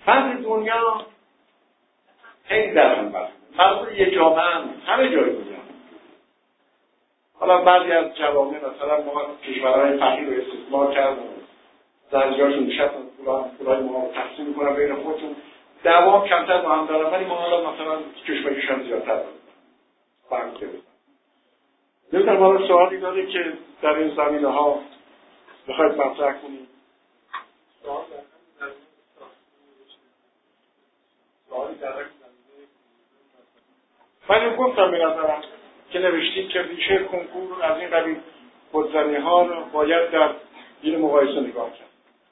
بعد دنیا خیلی در هم بست. مردم یک جامعه همه جای دنیا. حالا بعضی از جوامع مثلا ما کشورهای فقیر رو استثمار کردن، زنجیرشون نشستن، پولای ما رو تقسیم میکنن بین خودشون، دعوا کمتر با هم دارن، ولی ما حالا مثلا کشورشون زیادتر دارن. فرق کرده. نمیدونم حالا سوالی داره که در این زمینه ها بخواید مطرح کنید؟ من گفتم به نظرم که نوشتید که ریشه کنکور از این قبیل خودزنی ها رو باید در این مقایسه نگاه کرد.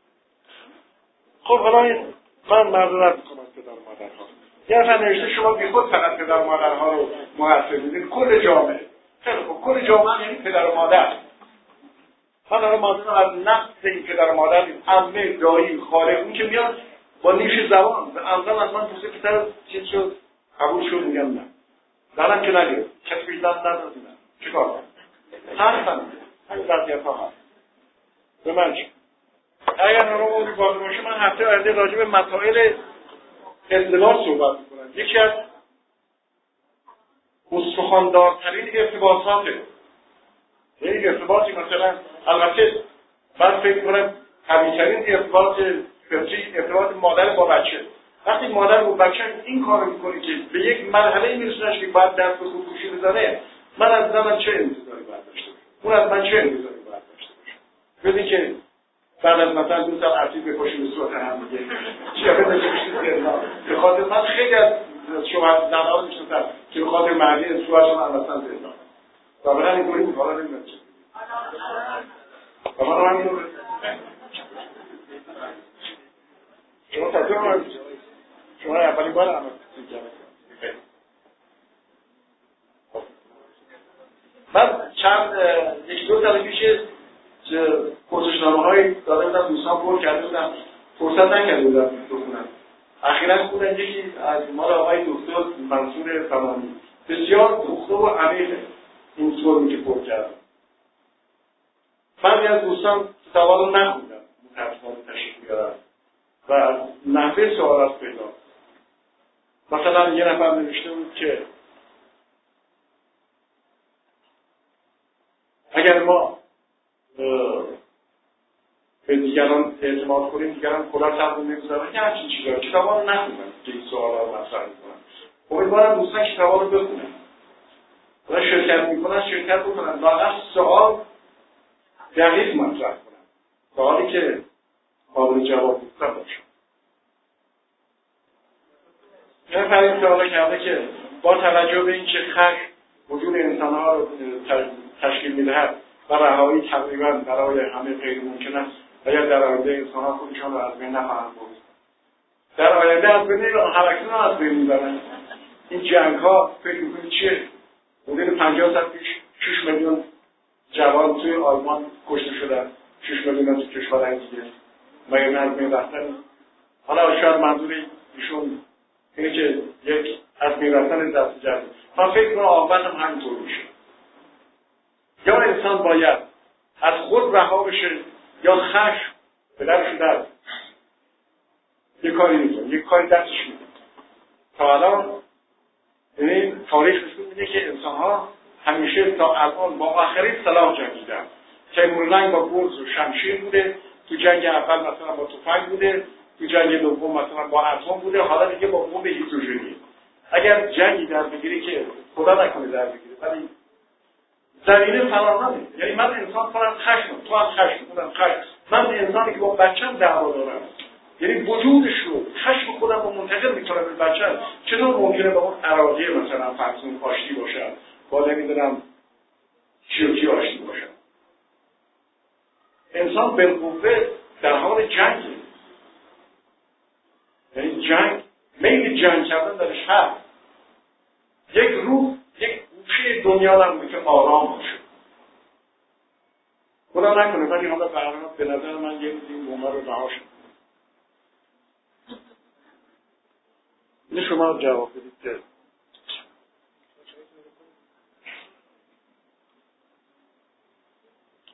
خب حالا من معذرت میکنم پدر و مادرها. یه نفر نوشته شما بی خود فقط پدر و مادرها رو مقصر میدید، کل جامعه. خیلی خوب، کل جامعه یعنی پدر و مادر. پدر و مادر از نفس این پدر و مادر، عمه، دایی، خاله، اون که میاد با نیش زبان و عمزم از من پوسه پسر چیز شد قبول شد، میگم نه. دارم که نگه کسی بیدن ندازیدن چه کار کنم؟ حرفم همین وضعیت ها هست. به من چی؟ اگر رو باز باشه من هفته آینده راجع به مسائل ازدواج صحبت میکنم. یکی از استخواندارترین ارتباطاته. یک ارتباطی مثلا البته من فکر کنم قوی‌ترین ارتباط مادر با بچه. وقتی مادر با بچه این کارو میکنه که به یک مرحله میرسونش که باید دست به خودکشی بزنه، من از زنم چه انتظاری باید داشته باشم؟ اون از من چه انتظاری باید داشته باشه؟ بدین که بعد از مثلا 2 سال اسید بکشیم به صورت هم دیگه چی بده که میشه زندان. به خاطر من خیلی از شوهر زن‌ها رو میشناسم که به خاطر مردی شوهرشون هم مثلا زندان. واقعا اینطوری بود. حالا نمیدونم چه. واقعا همین رو شما اولین بار هم من یکی 2 سال پیش پرسشنامه‌هایی داده بودم، دوستان پر کرده بودم، فرصت نکرده بودم بخونم. اخیراً خوندم یکی از مال آقای دکتر منصور فمانی، بسیار پخته و عمیق این فرمی که پر کردم. بعضی از دوستان سوال رو نخوندم، متأسفانه تشریح بیارم و از نحوه سوالات پیدا. مثلا یه نفر نوشته بود که اگر ما به دیگران اعتماد کنیم، دیگران کلا سرمون نمیذارن، یه همچین چیزا. کتابا رو نخوندم که این سوالا رو مطرح میکنن. امیدوارم دوستان کتابا رو بخونن. و شرکت میکنن، شرکت بکنن. واقعا سوال دقیق مطرح کنن. سوالی که قابل جواب باشه. یه نفر این سوالا کرده که با توجه به اینکه خشم وجود انسانها رو تشکیل میدهد و رهایی تقریبا برای همه غیر ممکن است، باید در آینده انسانها خودشان رو از بین نخواهند برد. در آینده از بین حرکتون رو از بین میبرن. این جنگ ها فکر میکنید چیه؟ حدود 50 سال پیش 6 میلیون جوان توی آلمان کشته شدن، 6 میلیون تو کشورهای دیگه مگر نه از بین رفتن. حالا شاید منظور ایشون اینه که یک از بین رفتن دست جمعی. من فکر کنم آقابت هم همینطور میشه. یا انسان باید از خود رها بشه یا خشم به درش در یک کاری میکنه، یک کاری دستش میده. تا الان این تاریخ نشون میده که انسان‌ها همیشه تا الان با آخرین سلاح جنگیدن. تیمورلنگ با گرز و شمشیر بوده، تو جنگ اول مثلا با تفنگ بوده، تو جنگ دوم مثلا با اتم بوده، حالا دیگه با بمب هیدروژنی. اگر جنگی در بگیری که خدا نکنه در بگیره، ولی زمینه فراهمه. یعنی من انسان کنم خشم، تو هم خشم، اونم خشم. من انسانی که با بچه‌م دعوا دارم، یعنی وجودش رو خشم خودم رو منتقل میکنم به بچه‌م، چطور ممکنه با اون اراده مثلا فرسون آشتی باشم، با نمیدونم چی و چی آشتی باشم. انسان بالقوه در حال جنگه. یعنی جنگ، میل جنگ کردن درش هست. یک روح، یک گوشه دنیا نمونه که آرام باشه. خدا نکنه، ولی حالا به نظر من یه روزی این بومه رو رها شد. این شما جواب بدید که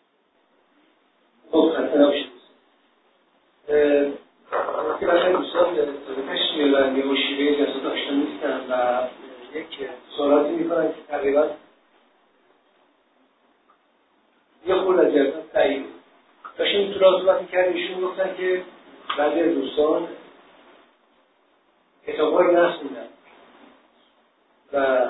خب خسته نباشید. که بخیر دوستان تشکیل بندی و شیوه جلسات آشنا نیستم و یک سوالاتی میکنم که تقریبا یه خود از جلسات تایید داشتیم تو راه صحبت می‌کردیم. ایشون گفتن که بعضی از دوستان کتاب‌هایی نخوندن و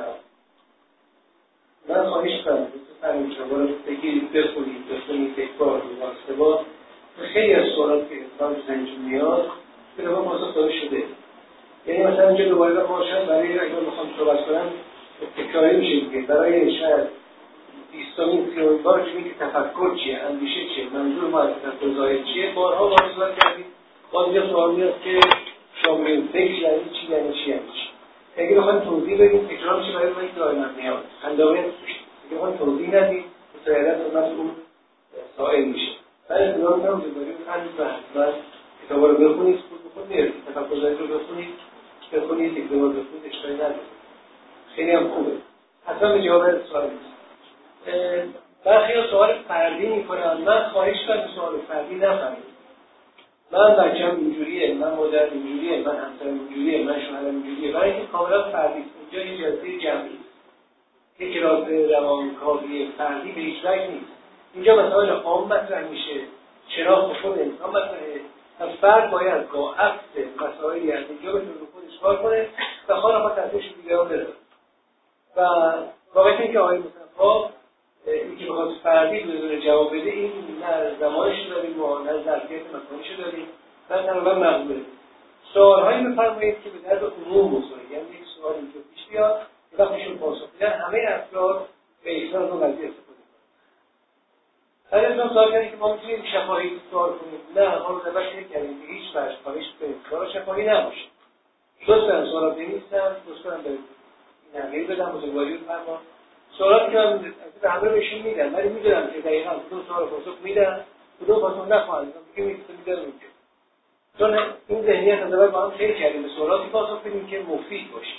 من خواهش کنم تو همین کتاب‌ها رو بگیرید بخونید یک بار سه بار. خیلی از سوالات که انسان تو ذهنش میاد کتاب‌ها پاسخ داده شده. یعنی مثلا اینجا دوباره ما شاید برای اگر بخوام صحبت کنم تکراری میشه دیگه. برای شاید 20 بار که میگه تفکر چیه، اندیشه چیه، منظور ما از تفکر ظاهر چیه، بارها صحبت کردیم. باز اینجا سوال میاد که شامل فکر یعنی چی. اگه بخوایم توضیح بدیم تکرار میشه برای ما این دائما میاد. اندامه توش. اگه بخوایم توضیح ندیم متعلق خدمت اون سائل میشه. من اطلاع میدم دوباره بخونید و حتما کتابا رو بخونید، بخونید تفکر ظاهر رو بخونید یک دوباره بخونید اشکالی نداره. خیلی هم خوبه. حتما به جواب سوال میرسید. برخی ها سوال فردی میکنن. من خواهش کنم سوال فردی نفرمایید. من بچه‌م اینجوریه، من مادرم اینجوریه، من همسرم اینجوریه، من شوهرم اینجوریه. برای اینکه کاملا فردی است. اینجا یه جلسه جمعی است. یک کلاس روانکاوی فردی به هیچ وجه نیست. اینجا مسائل عام مطرح میشه. شناخت خود انسان مطرحه. پس فرد باید با عکس مسائلی از اینجا به طور خودش کار کنه و خواهد تحتش دیگران برسه. و واقعا اینکه آقای مصطفی اینکه بخواد فردی بدون جواب بده این نه زمانش داریم و نه ظرفیت مکانیش داریم نه تقریبا مقبوله. سوالهایی بفرمایید که به درد عموم بخوره. یعنی یک سوال اینجا پیش بیاد که وقتشون پاسخ میدن همه افراد به ایشان از اون قضیه استفاده کنند. اگر از سوال کردید که ما میتونیم شفاهی سوال کنیم، نه ما رو دبش نکردیم که هیچ وجه خواهش به سوال شفاهی نباشه. دوستان سوالات بنویسن، دوستان به نقل بدم بزرگواری بفرما. سوالاتی که من از همه بهشون میدم ولی میدونم که دقیقاً کدوم سوال پاسخ میدن کدوم پاسخ نخواهند که میدونم اینجا چون این ذهنیت از اول با هم خیلی کردیم به سوالاتی پاسخ بدیم که مفید باشه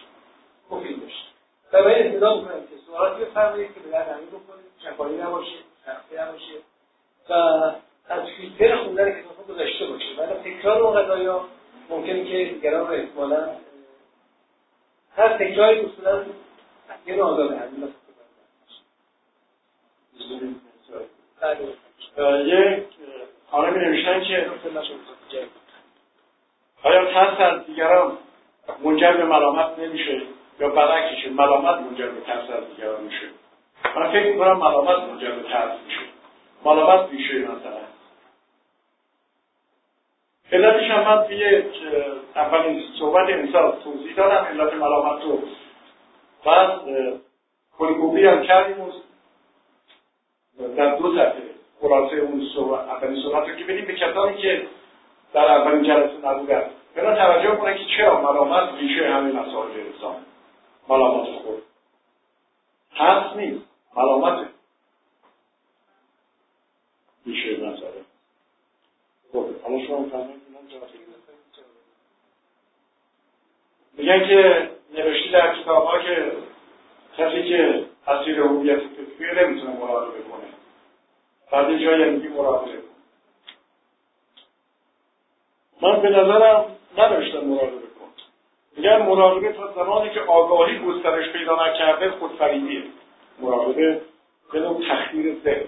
و باید ابتدا میکنم که سوالاتی بفرمایید که به درد همه بکنید، شفاهی نباشه، شخصی نباشه و از فیلتر خوندن کتاب‌ها گذشته باشه. ولی تکرار اون قضایا ممکنه که دیگران رو احتمالاً هر تکراری اصولاً یه نوع آزاد هستیم. یک خانمی نوشتن که آیا ترس از دیگران منجر به ملامت نمیشه یا برعکسش ملامت منجر به ترس از دیگران میشه؟ من فکر میکنم ملامت منجر به ترس میشه. ملامت میشه مثلا علتش هم من توی اولین صحبت امسال توضیح دادم علت ملامت رو. بعد کلیکوبی هم کردیم در 2 صفحه خلاصه اون اولین صحبت رو که بدیم به کسانی که در اولین جلسه نبودن برای توجه کنه که چرا ملامت ریشه همین مسائل انسان. ملامت خود ترس نیست، ملامت ریشه مسائل. خب حالا شما می‌فرمایید میگن که نوشته در کتاب‌ها که کسی که اسیر هویت فکری نمیتونه مراقبه کنه. بعد جایی میگی مراقبه کن. من به نظرم نداشتم مراقبه کن. میگن مراقبه تا زمانی که آگاهی گسترش پیدا نکرده خودفریبیه. مراقبه به نوع تخدیر ذهن.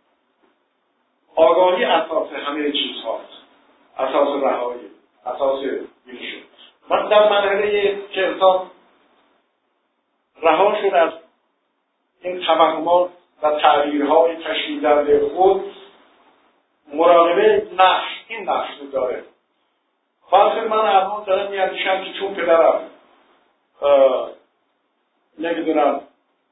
آگاهی اساس همه چیز هاست. اساس رهایی، اساس میشه. من در مرحله که انسان رها شد از این توهمات و تعبیرهای تشکیل دهنده خود، مراقبه این نقش رو داره. فرض من الان دارم میاندیشم که چون پدرم نمیدونم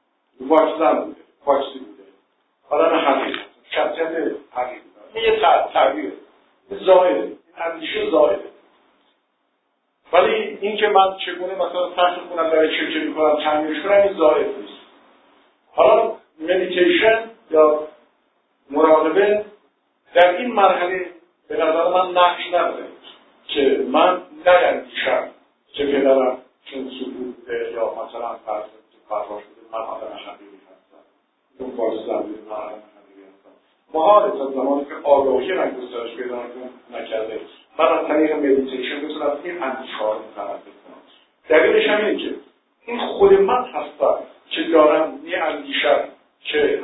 واکسی بوده آدم حقیقی شخصیت حقیقی این یه تعبیره، زائده، این اندیشه زائده. ولی این که من چگونه مثلا سخت خونم برای چه میکنم تعمیرش کنم این زائد نیست. حالا مدیتیشن یا مراقبه در این مرحله به نظر من نقش نداره که من نیندیشم که پدرم چون سبود بوده یا مثلا فرض فرار شده من آدم حقیقی هستم اون باز زمین من آدم حقیقی هستم. محاله تا زمانی که آگاهی من گسترش پیدا نکرده من از طریق مدیتیشن بتونم این اندیشه ها رو متوجه کنم. دلیلش هم اینه که این خود من هستم که دارم میاندیشم که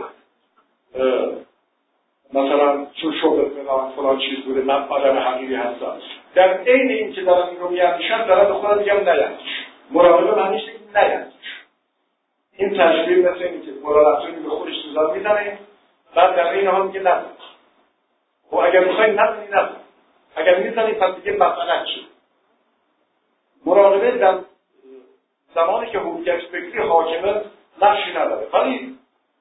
مثلا چون شغل فلان چیز بوده من آدم حقیقی هستم. در عین این که دارم این رو میاندیشم دارم به خودم میگم نیندیش. مراقبه معنیش نیندیش. این تشبیه مثل اینه که مراقبه به خودش سوزن میزنه بعد در این حال میگه نزن. و اگر میخوایی نزنی نزن. اگر میزنی پس دیگه مسئله چیه؟ مراقبه در زمانی که هویت فکری حاکمه نقشی نداره. ولی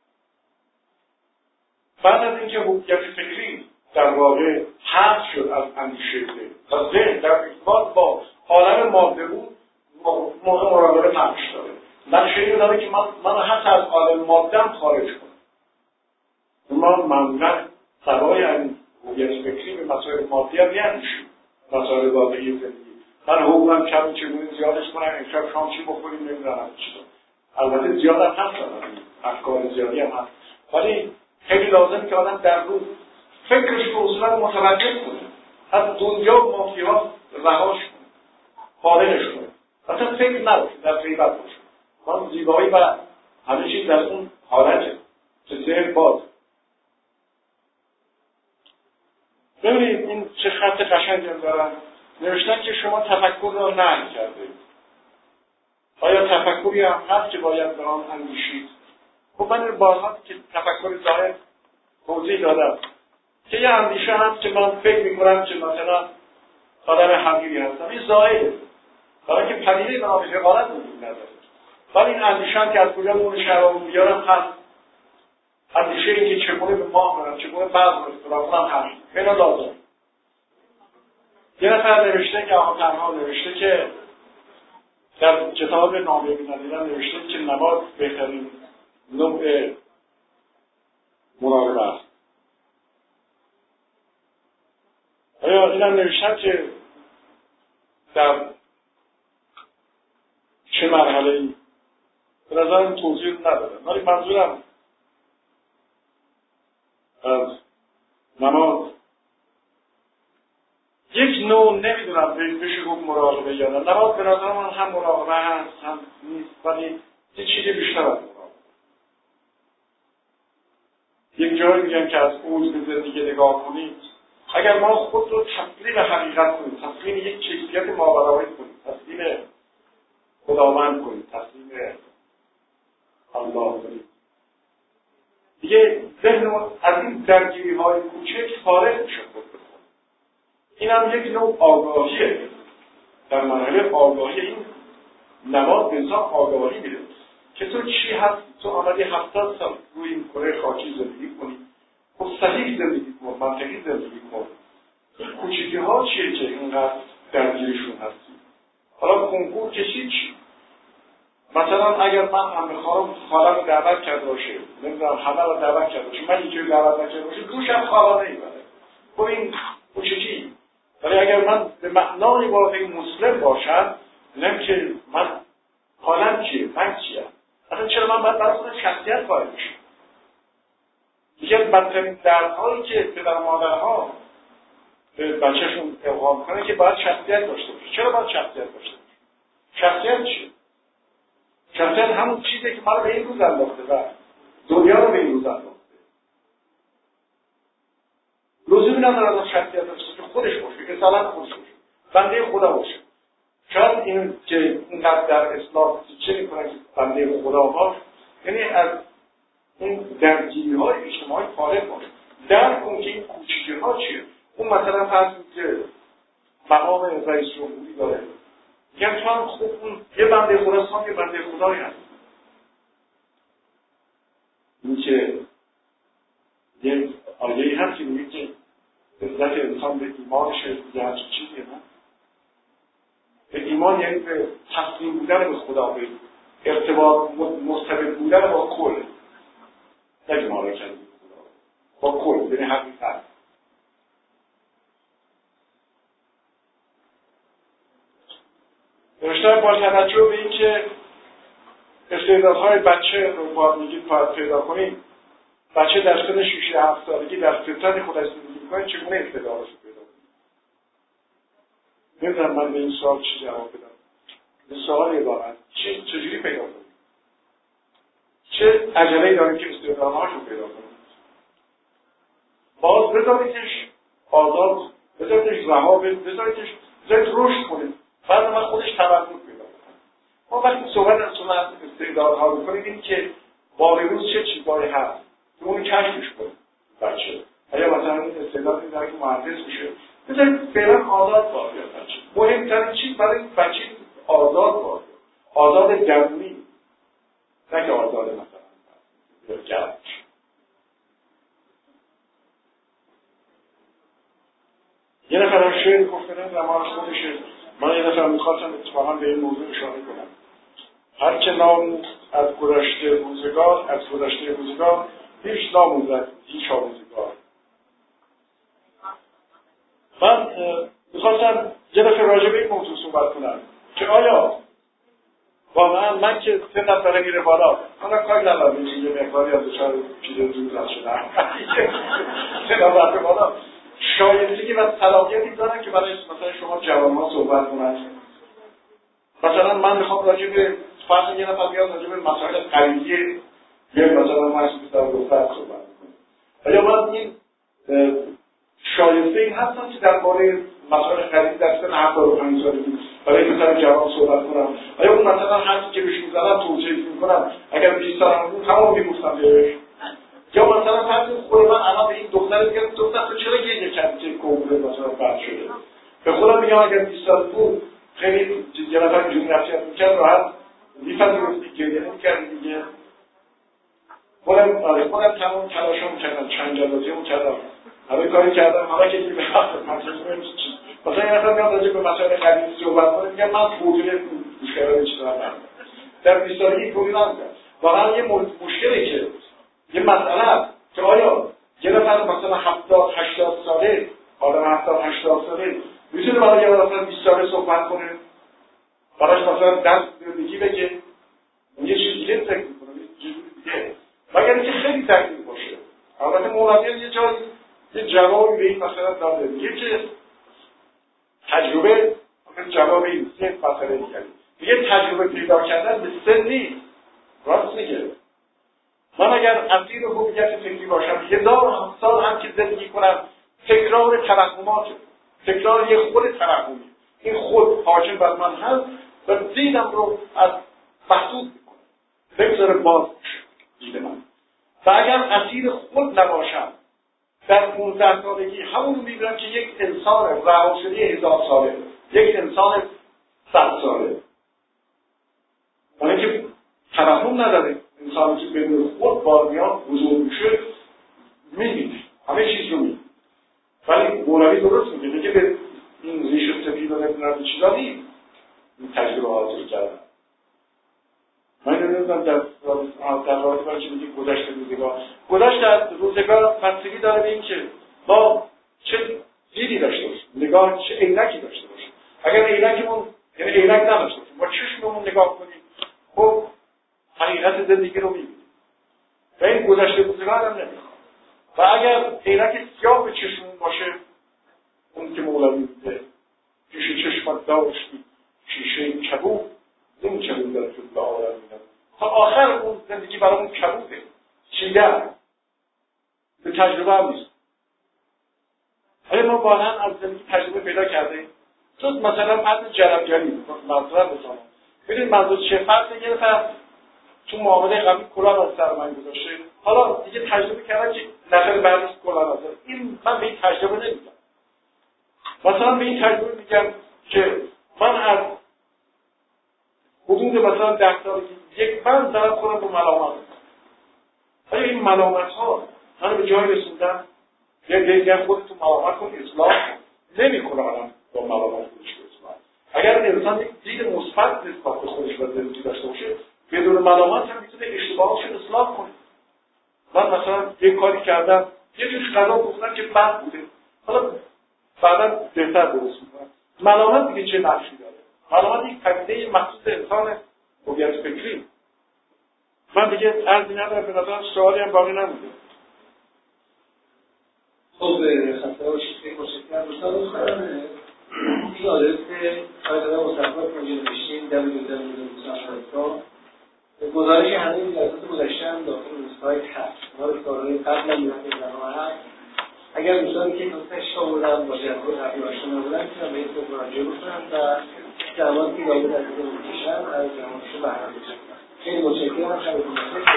بعد از اینکه هویت فکری در واقع حذف شد از اندیشه و ذهن در ارتباط با عالم ماده بود موقع مراقبه نقش داره. نقش این داره که من حتی از عالم ماده‌ام خارج کنم. ما معمولا سوای این هویت فکری به مسائل مادی هم نیندیشیم. مسائل واقعی زندگی. من حقوقم کمی چگونه زیادش کنم امشب شام چی بخوریم نمیدونم چی. البته زیاد هم هست افکار زیادی هم هست. ولی خیلی لازمه که آدم در روز فکرش رو اصولا متوجه کنه. از دنیا و مافی‌ها رهاش کنه. فارغش کنه. اصلا فکر نباشه در غیبت باشه. ما زیبایی و همه چیز در اون حالته که ذهن باز. ببینید این چه خط قشنگی هم دارن. نوشتن که شما تفکر را نهی کرده. آیا تفکری هم هست که باید به آن اندیشید؟ خب من بارها که تفکر ظاهر توضیح دادم که یه اندیشه هست که من فکر میکنم که مثلا آدم حقیقی هستم. این ظاهره. برای که پدیده به نام حقارت وجود نداره. ولی این اندیشه هم که از کجا نور شراب بیارم هست. اندیشه این که چگونه به ماه برم، چگونه بعض رستوران اونم هست. اینا لازم. یه نفر نوشته که آقا تنها نوشته که در کتاب نامه بی‌نظیرم نوشته که نماز بهترین نوع مراقبه است. آیا اینم نوشتن که در چه مرحله‌ای به نظرم توضیح ندادم. ولی منظورم از نماز یک نوع نمیدونم بشه گفت مراقبه یا نه. نماز به نظر من هم مراقبه هست هم نیست ولی یه چیزی بیشتر از مراقبه. یک جایی میگن که از اوج به زندگی نگاه کنید. اگر ما خود رو تسلیم حقیقت کنیم، تسلیم یک کیفیت ماورایی کنیم، تسلیم خداوند کنیم، تسلیم الله کنیم، دیگه ذهن از این درگیری های کوچک فارغ میشه خود بکنیم. این هم یک نوع آگاهیه. در مرحله آگاهی این نماز به انسان آگاهی میده که تو چی هست. تو آمدی 70 سال روی این کره خاکی زندگی کنی. خب صحیح زندگی کن، منطقی زندگی کن. این کوچیکی ها چیه که اینقدر درگیرشون هستی؟ حالا کنکور کشید چی؟ مثلا اگر من عمه خالم رو دعوت کرده باشه، نمیدونم همه رو دعوت کرده باشه، من اینجوری دعوت نکرده باشه، دوشم خالا نمیبره. خب این کوچیکی. ولی اگر من به معنای واقعی مسلم باشم، نمیم که من حالم چیه؟ من چیم؟ اصلا چرا من باید برای خودم شخصیت قائل بشم؟ یکی از بدترین دردهایی که پدر و مادرها به بچه‌شون القا کنه که باید شخصیت داشته باشه. چرا باید شخصیت داشته باشه؟ شخصیت چیه؟ شخصیت همون چیزی که ما رو به این روز انداخته و دنیا رو به این روز انداخته. لزومی نداره از شخصیت داشته که خودش باشه، اصالت خودش باشه، بنده خدا باشه. شاید این که اینقدر در اسلام چه میکنن که بنده خدا باشه، یعنی از این درگیری‌های اجتماعی فارغ باشه. در اون که این کوچیکی‌ها چیه؟ اون مثلا فرض که مقام رئیس جمهوری داره. میگن تو هم خوب اون یه بنده خداست، هم یه بنده خدایی هست. این که یه آیه‌ای هست که میگه که عزت انسان به ایمانش یه همچین چیزیه نه؟ به ایمان یعنی به تسلیم بودن به خدا، به ارتباط مرتبط بودن با کل. نگه ما را کنید با کل، یعنی حقیقت. نوشتن با توجه به این که استعدادهای بچه رو باید میگید باید پیدا کنید، بچه در سن 6-7 سالگی در فطرت خودش زندگی می‌کنه، چگونه استعدادش رو پیدا کنید؟ نمیدونم من به این سوال چی جواب بدم. این سوال واقعا چجوری پیدا کنیم؟ چه عجله‌ای داریم که استعدادهاشو پیدا کنیم؟ باز بذاریدش آزاد، بذاریدش رها، بذاریدش رشد کنه، بعد من خودش تمرکز پیدا کنه. ما وقتی صحبت از استعدادها رو کنیم این که باقیروز چه چیزایی هست که اون کشفش کنه بچه. اگه مثلا این استعدادی داره که مهندس میشه، بذارید فعلا آزاد باشه بچه. مهمترین چیز برای این بچه آزاد باشه، آزاد درونی، نه که آزاد مثلا گرد. یه نفر شعر گفتن زمان خودشه. من یه نفر میخواستم اتفاقا به این موضوع اشاره کنم. هر که نام از گذشته روزگار هیچ ناموزد هیچ آموزگار. من میخواستم یه دفعه راجع به این موضوع صحبت کنم که آیا واقعا من که سنم داره میره بالا، حالا کاری ندارم یه مقداری از دچار چیز زود شدم، سنم رفته بالا، شایستگی و صلاحیتی دارن که برای مثلا شما جوان‌ها صحبت کنن. مثلا من میخوام راجع به فرض یه نفر بیاد راجع به مسائل قلیه یا مثلا مسئله در دختر صحبت کنم. آیا من این شایسته این هستم که درباره مسائل قلیه در سن 75 سالگی برای مثلا جوان صحبت کنم؟ آیا اون مثلا حرفی که بهش میزنم توجیه میکنم اگر 20 سالم بود همون میگفتم بهش؟ یا مثلا فرض خود من الان به این دختر میگم دختر تو چرا گریه کردی که کنکور مثلا بد شده؟ به خودم میگم اگر 20 سال بود خیلی یه نفر جون نفسیت میکرد راحت میفهمید گریه نمیکرد دیگه. خودم تمام تلاشم کردم، چند جلسه‌ام کردم، همه کاری کردم، حالا که دیگه مثلا یه نفر میاد راجع به مسائل قدیمی صحبت کنه میگم من توجیه مشکلات چیزا ندارم. در 20 سالگی توجیه ندارم. واقعا یه مشکلی که یه مسئله است که آیا یه نفر مثلا 70-80 ساله، آدم 70-80 ساله میتونه برای یه مثلا 20 ساله صحبت کنه؟ براش مثلا دست زندگی بگه؟ یه چیز دیگه فکر میکنه، یه چیز دیگه. مگر اینکه خیلی تکلیف باشه. البته مولوی یه جایی یه جوابی به این مثلا داده. میگه که تجربه جواب این سه مسئله دیگه. میگه تجربه پیدا کردن به سن نیست. راست میگه. من اگر اسیر هویت فکری باشم 1000 سال هم که زندگی کنم تکرار توهمات، تکرار یه خود توهمی، این خود حاکم بر من هست و دیدم رو از محدود میکنه، بگذاره باز دید من. و اگر اسیر خود نباشم در 15 سالگی همون رو میبینم که یک انسان رها شده 1000 ساله، یک انسان 100 ساله، برای که توهم نداره. انسانی که بدون خود بار میاد بزرگ میشه میبینه، همه چیز رو میبینه. ولی مولوی درست میگه که به این ریش سفید و نمیدونم چیزا نیست این تجربه حاصل کردن. من نمیدونم در رابطه با چی میگه گذشته روزگار. گذشته روزگار بستگی داره به این که ما چه دیدی داشته باشیم، نگاه چه عینکی داشته باشیم. اگر عینکمون یعنی عینک نداشته باشیم با چشممون نگاه کنیم، خب حقیقت زندگی رو میبینیم و این گذشته روزگار هم نمیخواد. و اگر عینک سیاه به چشمون باشه، اون که مولوی میگه پیش چشمت داشتی شیشه کبود، این کبود در طول عالم میدن تا آخر اون زندگی برامون کبوده، چیده به تجربه هم نیست. آیا ما واقعا از زندگی تجربه پیدا کرده؟ تو مثلا فرض جلبگری مطرح بزنم، ببینید منظور چه؟ فرض یه نفر تو معامله قبلی کلاه از سر من گذاشته، حالا دیگه تجربه کردم که نفر بعدش کلاه نذاره. این من به این تجربه نمیگم. مثلا به این تجربه میگم که من از حدود مثلا 10 سالگی یک من دارم خودم رو ملامت میکنم. آیا این ملامت ها من به جای رسوندن؟ یا خودتون ملامت کن اصلاح نمیکنه. آدم با ملامت خودش اصلاح. اگر انسان یک دید مثبت نسبت به خودش و زندگی داشته باشه، بدون ملامت هم میتونه اشتباهاتش رو اصلاح کنه. من مثلا یک کاری کردم، یه جوری غذا گفتم که بد بوده، حالا بعدا بهتر درست میکنم. ملامت دیگه چه نقشی داره؟ ملامت یک پدیده مخصوص انسان هویت فکری. من دیگه عرضی ندارم، به نظرم سوالی هم باقی نمونده. خب خسته باشید، خیلی متشکرم. این آدرس سایت مصفحات اینجا نوشتیم www.musafirta. گزارش همه جلسات گذشته هم داخل سایت هست. ما رو کارهای قبل هم هست. اگر دوستانی که تشکیل بودن با جلسه قبلی آشنا نبودن میتونن به این مراجعه بکنن و زمانی که لابد از این میکشن از زمانشون بهره بشن. خیلی متشکرم. شبتون بخیر.